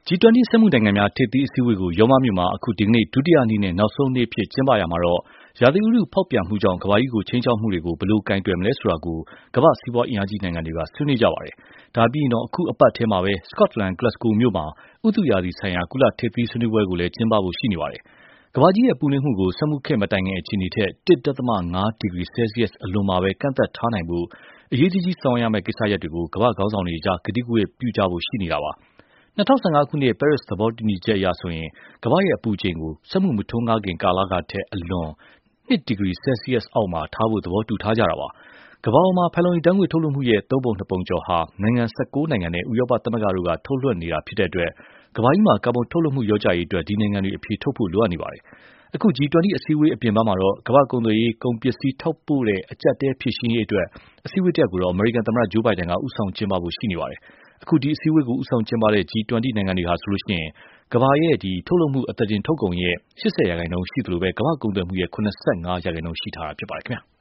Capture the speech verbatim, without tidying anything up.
ဂျီ twenty စက်မှုနိုင်ငံများထိပ်သီးအစည်းအဝေးကိုရောမမြို့မှာအခုဒီကနေ့ဒုတိယနေ့နဲ့နောက်ဆုံးနေ့အဖြစ်ကျင်းပရာမှာတော့ရာသီဥတုဖောက်ပြန်မှုကြောင့်ကမ္ဘာကြီးကိုခြိမ်းခြောက်မှုတွေကိုဘယ်လိုကိုင်တွယ်မလဲဆိုတာကိုကမ္ဘာ့စီးပွားအင်အားကြီးနိုင်ငံတွေကဆွေးနွေးကြပါတယ်။ဒါပြီးရင်အခုအပတ်ထဲမှာပဲ Scotland Glasgow မြို့မှာဥတုရာသီဆိုင်ရာကုလထိပ်သီးဆွေးနွေးပွဲကိုလည်းကျင်းပဖို့ရှိနေပါတယ်။ကမ္ဘာကြီးရဲ့ပူနွေးမှုကိုစက်မှုခေတ်မတိုင်ခင်အခြေအနေထက် one point five ဒီဂရီဆဲလ်စီယပ်အလွန်မှာပဲကန့်သတ်ထားနိုင်ဖို့အရေးကြီးဆောင်ရွက်ရမယ့်ကိစ္စရပ်တွေကိုကမ္ဘာ့ခေါင်းဆောင်တွေကြားကတိကဝတ်ပြုကြဖို့ရှိနေတာပါ။၂၀၁၅ ခုနှစ် ပဲရစ်သဘောတူညီချက်အရဆိုရင်ကမ္ဘာ့ရဲ့အပူချိန်ကိုစက်မှုမထွန်းကားခင်ကာလကထက်အလွန်twoဒီဂရီဆဲလ်စီယပ်အောက်မှာထားဖို့သဘောတူထားကြတာပါ။ကမ္ဘာပေါ်မှာဖန်လုံအိမ်ဓာတ်ငွေ့ထုတ်လွှတ်မှုရဲ့သုံးပုံနှစ်ပုံကျော်ဟာနိုင်ငံone nineနိုင်ငံနဲ့ဥရောပသမဂ္ဂတို့ကထုတ်လွှတ်နေတာဖြစ်တဲ့အတွက်ကမ္ဘာကြီးမှာကာဗွန်ထုတ်လွှတ်မှုလျော့ကျရေးအတွက်ဒီနိုင်ငံတွေအဖြေထုတ်ဖို့လိုအပ်နေပါတယ်။အခု ဂျီ twenty အစည်းအဝေးအပြင်ပန်းမှာတော့ကမ္ဘာ့ကုန်သွယ်ရေးကုန်ပစ္စည်းထုတ်ပို့တဲ့အကျပ်အတည်းဖြေရှင်းရေးအတွက်အစည်းအဝေးတရပ်ကိုတော့အမေရိကန်သမ္မတ Joe Biden ကဦးဆောင်ကျင်းပဖို့ရှိနေပါတယ်။အခုဒီအစည်းအဝေးကိုဦးဆောင်ကျင်းပတဲ့ ဂျီ twenty နိုင်ငံတွေဟာဆိုရင်ကမ္ဘာရဲ့ထုတ်လုပ်မှုအသားတင်ထုတ်ကုန်ရဲ့eightyရာခိုင်နှုန်းရှိသလိုကမ္ဘာ့ကုန်သွယ်မှုရဲ့seventy-fiveရာခိုင်နှုန်းရှိထားတာဖြစ်ပါတယ်ခင်ဗျာ။